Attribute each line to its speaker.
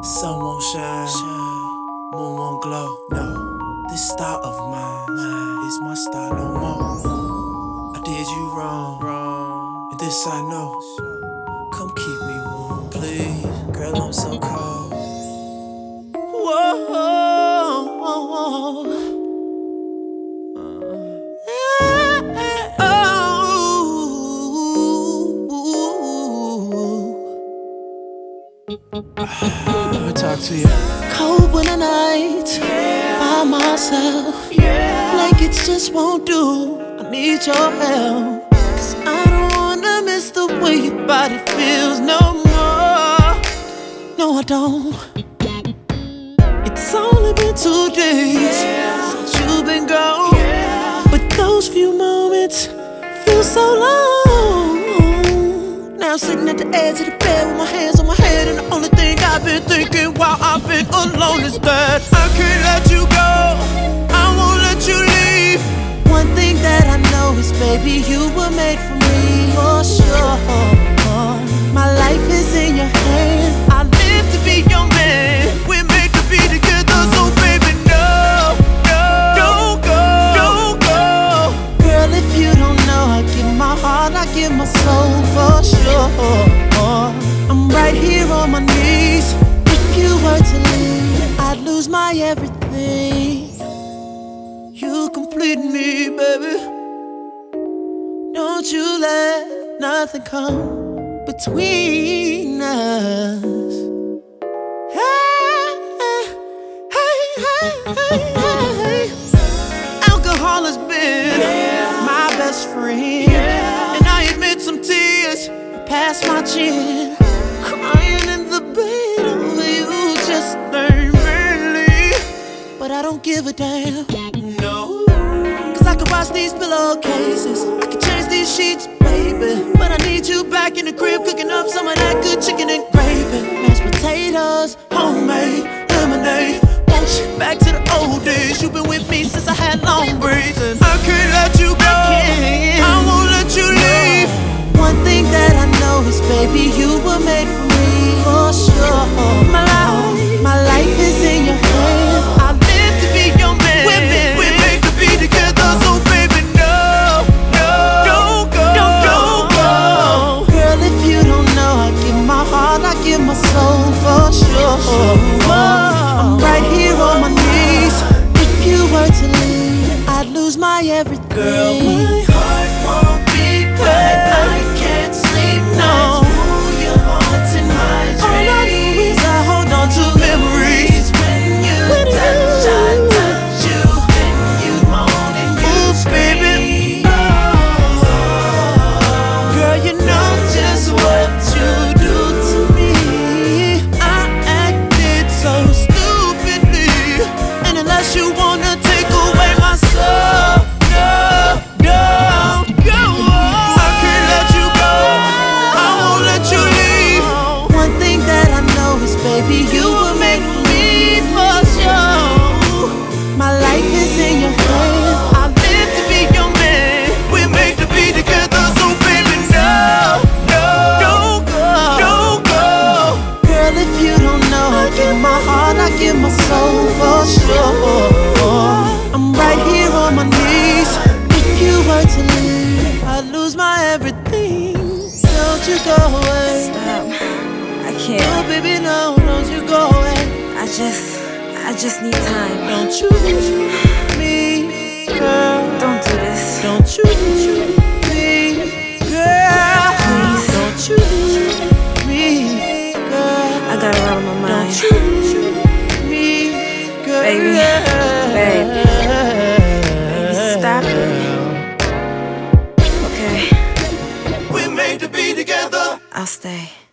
Speaker 1: Sun won't shine, moon won't glow. No, this star of mine is my star no more. I did you wrong, and this I know. Come keep me warm, please. Girl, I'm so cold. Whoa. Let me talk to you.
Speaker 2: Cold winter nights, by myself. Blankets just won't do. I need your help. 'Cause I don't wanna miss the way your body feels no more. No, I don't. It's only been 2 days since you've been gone. But those few moments feel so long. Now I'm sitting at the edge of the bed with my hands on my head, and the only thing I've been thinking while I've been alone is that I can't let you go, I won't let you leave. One thing that I know is, baby, you were made for me, for sure. My life is in your hands, I live to be your man. We're made to be together, so baby, no, don't go, don't go. Girl, if you don't know, I give my heart, I give my soul, for sure. I'm right here on my knees. If you were to leave, I'd lose my everything. You complete me, baby. Don't you let nothing come between us. Hey, hey, hey, hey. Alcohol has been my best friend, and I admit some tears past my chin. Crying in the bed over you just ain't really. But I don't give a damn, no. 'Cause I could wash these pillowcases, I could change these sheets, baby. But I need you back in the crib, cooking up some of that good chicken and gravy. Mashed potatoes, homemade lemonade. Want you back to the old days. You've been with me since I had long braids, and I can't let you go, I won't let you leave. One thing that I know is, baby, you were made for me, for sure. My life is in your hands, I live to be your man. We're made to be together, so baby, no, don't go, don't go. Girl, if you don't know, I give my heart, I give my soul, for sure. I'm right here on my knees. If you were to leave, I'd lose my everything.
Speaker 1: Girl, my heart won't beat right. I can't sleep nights. Ooh, your heart's in my dreams.
Speaker 2: All I do is I hold on to memories.
Speaker 1: When you touch, I touch you. Then you moan and you scream.
Speaker 2: Girl, you know just what you do to me. I acted so stupidly, and unless you wanna take away my soul, don't go.
Speaker 1: I can't let you go, I won't let you leave.
Speaker 2: One thing that I know is, baby, you were made for me, for sure. My life is in your hands, I live to be your man.
Speaker 1: We're made to be together, so baby, no, don't go, don't go.
Speaker 2: Girl, if you don't know, I give my heart, I give my soul, for sure. I'm right here on my knees. If you were to leave, I'd lose my everything. Don't you go away.
Speaker 3: Stop. I
Speaker 2: No,
Speaker 3: can't.
Speaker 2: baby, no, don't you go away.
Speaker 3: I just need time.
Speaker 2: Don't you leave me, girl.
Speaker 3: Don't do this.
Speaker 2: Don't you leave me, girl.
Speaker 3: Please.
Speaker 2: Don't you leave me, girl.
Speaker 3: I got a lot on my mind.
Speaker 2: Don't you leave me, girl.
Speaker 3: Baby. Baby, stop it. Okay,
Speaker 1: We're made to be together.
Speaker 3: I'll stay.